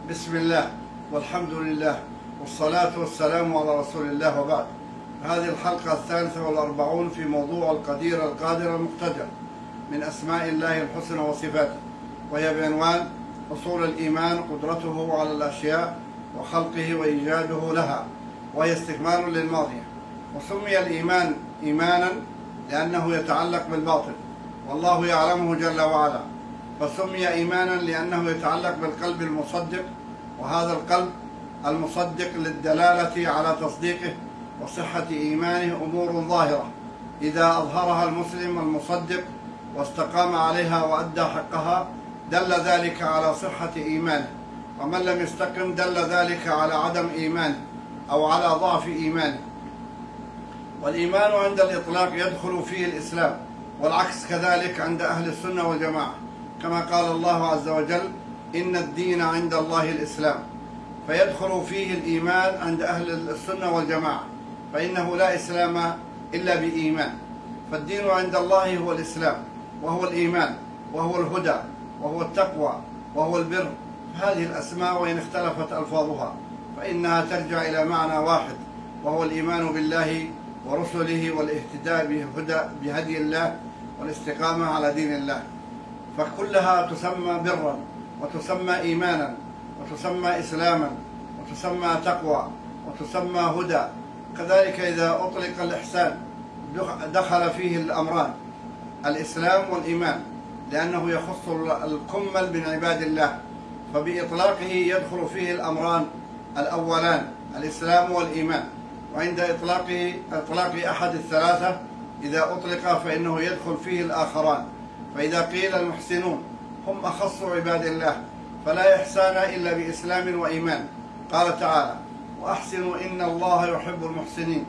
بسم الله والحمد لله والصلاة والسلام على رسول الله، وبعد. هذه الحلقة 43 في موضوع القدير القادر المقتدر من أسماء الله الحسنى وصفاته، وهي بعنوان أصول الإيمان، قدرته على الأشياء وخلقه وإيجاده لها، وهي استكمال للماضية. وسمي الإيمان إيمانا لأنه يتعلق بالباطن والله يعلمه جل وعلا، فسمي إيمانا لأنه يتعلق بالقلب المصدق، وهذا القلب المصدق للدلالة على تصديقه وصحة إيمانه أمور ظاهرة إذا أظهرها المسلم المصدق واستقام عليها وأدى حقها دل ذلك على صحة إيمانه، ومن لم يستقم دل ذلك على عدم إيمانه أو على ضعف إيمانه. والإيمان عند الإطلاق يدخل فيه الإسلام، والعكس كذلك عند أهل السنة والجماعة، كما قال الله عز وجل: إن الدين عند الله الإسلام. فيدخل فيه الإيمان عند أهل السنة والجماعة، فإنه لا إسلام إلا بإيمان. فالدين عند الله هو الإسلام، وهو الإيمان، وهو الهدى، وهو التقوى، وهو البر. هذه الأسماء وإن اختلفت ألفاظها فإنها ترجع إلى معنى واحد، وهو الإيمان بالله ورسله والاهتداء بهدي الله والاستقامة على دين الله. فكلها تسمى برا، وتسمى إيمانا، وتسمى إسلاما، وتسمى تقوى، وتسمى هدى. كذلك إذا أطلق الإحسان دخل فيه الأمران الإسلام والإيمان، لأنه يخص الكمل من عباد الله، فبإطلاقه يدخل فيه الأمران الأولان الإسلام والإيمان. وعند إطلاق أحد الثلاثة إذا أطلق فإنه يدخل فيه الآخران. فإذا قيل المحسنون هم أخص عباد الله، فلا إحسان إلا بإسلام وإيمان. قال تعالى: وأحسنوا إن الله يحب المحسنين.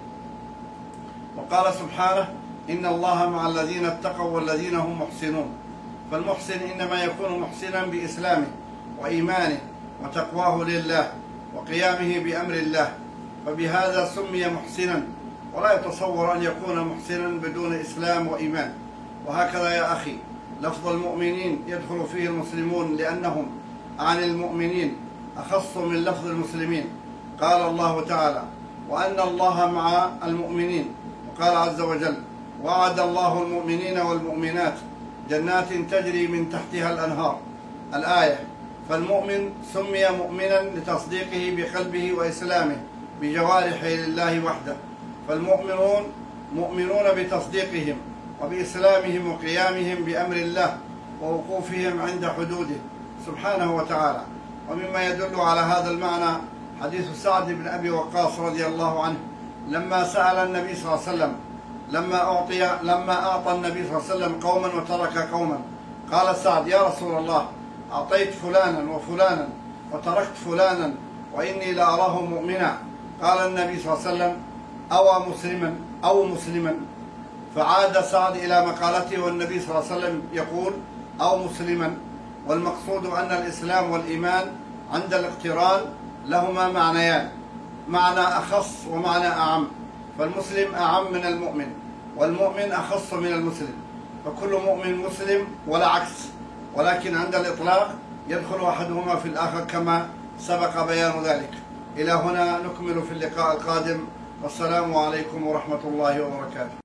وقال سبحانه: إن الله مع الذين اتقوا والذين هم محسنون. فالمحسن إنما يكون محسنا بإسلامه وإيمانه وتقواه لله وقيامه بأمر الله، فبهذا سمي محسنا، ولا يتصور أن يكون محسنا بدون إسلام وإيمان. وهكذا يا أخي لفظ المؤمنين يدخل فيه المسلمون، لأنهم عن المؤمنين أخص من لفظ المسلمين. قال الله تعالى: وأن الله مع المؤمنين. وقال عز وجل: وعد الله المؤمنين والمؤمنات جنات تجري من تحتها الأنهار. الآية. فالمؤمن سمي مؤمنا لتصديقه بقلبه وإسلامه بجوارحه لله وحده، فالمؤمنون مؤمنون بتصديقهم وبإسلامهم وقيامهم بأمر الله ووقوفهم عند حدوده سبحانه وتعالى. ومما يدل على هذا المعنى حديث سعد بن أبي وقاص رضي الله عنه لما سأل النبي صلى الله عليه وسلم، لما أعطى النبي صلى الله عليه وسلم قوما وترك قوما، قال سعد: يا رسول الله، أعطيت فلانا وفلانا وتركت فلانا وإني لأراه مؤمنا. قال النبي صلى الله عليه وسلم: أو مسلما. فعاد سعد إلى مقالته، والنبي صلى الله عليه وسلم يقول: أو مسلما. والمقصود أن الإسلام والإيمان عند الاقتران لهما معنيان، معنى أخص ومعنى أعم. فالمسلم أعم من المؤمن، والمؤمن أخص من المسلم، فكل مؤمن مسلم ولا عكس، ولكن عند الإطلاق يدخل أحدهما في الآخر كما سبق بيان ذلك. إلى هنا نكمل في اللقاء القادم، والسلام عليكم ورحمة الله وبركاته.